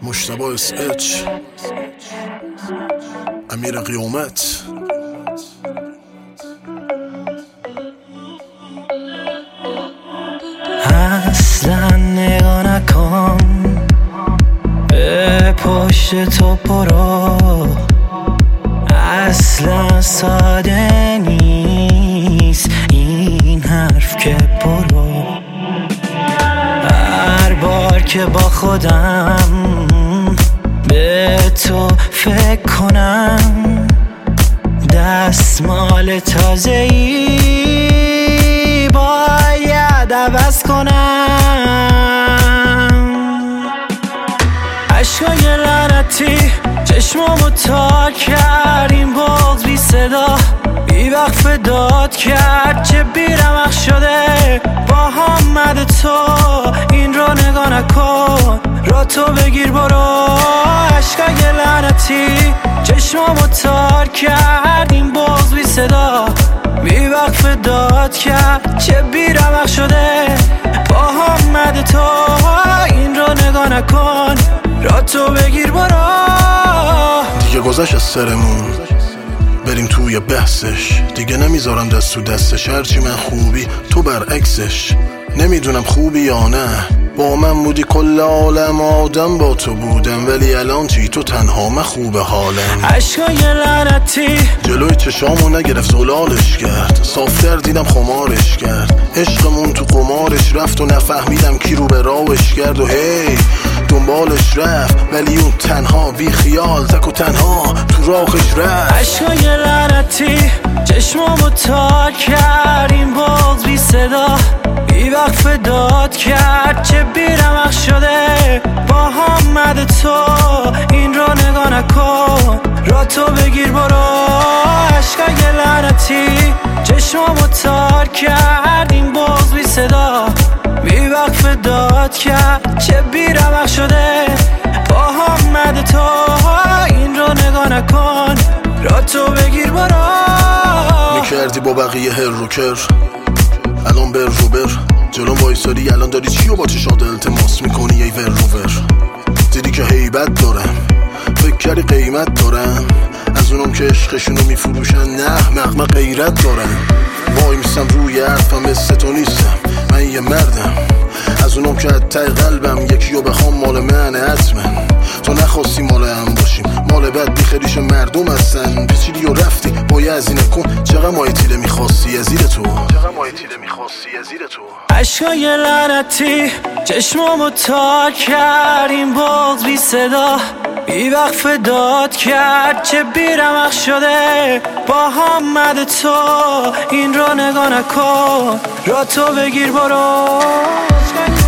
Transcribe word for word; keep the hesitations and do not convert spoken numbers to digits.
مجتبی اس اچ امیر قیامت. اصلا نگاه نکن به پشت تو، برو. اصلا ساده نیست این حرف که برو. هر بار که با خودم به تو فکر کنم، دستمال تازه‌ای باید عوض کنم. عشقای لعنتی چشمامو تار کرد، این بغض بی صدا بی وقف داد کرد. چه بیرمق شده با همه تو، این رو نگاه نکن، را تو بگیر برو. عشقای لعنتی چشمامو تار کرد، این بغض بی صدا بی وقف داد کرد. چه بیرمق شده با همه تو، این رو نگاه نکن، را تو بگیر برو. دیگه گذشت از سرمون، بریم توی بحثش. دیگه نمیذارم دست تو دستش، هرچی من خوبی تو برعکسش. نمیدونم خوبی یا نه، با من بودی کل عالم آدم با تو بودم، ولی الان چی؟ تو تنها من خوبه حالم. عشقای لعنتی جلوی چشامو نگرفت زلالش کرد، صافتر دیدم خمارش کرد. عشقمون تو قمارش رفت و نفهمیدم کی رو به راهش کرد. و هی دنبالش رفت ولی اون تنها بی خیال تک و تنها تو راهش رفت. عشقای لعنتی چشمامو تار کرد، این بغض بی صدا بی وقف داد کرد. چه بیرمق شده با همه تو، این رو نگاه نکن، را تو بگیر برو. عشقای لعنتی چشمامو تار کرد، این بغض بی صدا بی وقف داد کرد. چه بیرمق شده با همه تو، این رو نگاه نکن، را تو بگیر برو. میکردی با بقیه هر رو کر، الان بر رو بر جلوم وایسادی، الان داری چی و با چشات التماس میکنی ای ور رو ور. دیدی که هیبت دارم، فکر کردی قیمت دارم، از اونم که عشقشونو میفروشن. نه مقمه غیرت دارم، وای میستم روی حرفم، مثل تو نیستم، من یه مردم. از اونم که حتی قلبم یکیو بخوام مال منه حتما. تو نخواستی مال هم باشیم، مال بد بیخریش مردم هستن. پیچیدی و رفتی با یه ازینه کن، چقدر ماه تیله میخواستی از زیر تو، چقدر ماه تیله میخواستی از زیر تو. عشقای لعنتی چشمامو تار کرد، این بغض بی صدا بی وقف داد کرد. چه بیرمق شده با همه تو، این رو نگاه نکن، را تو بگیر برو.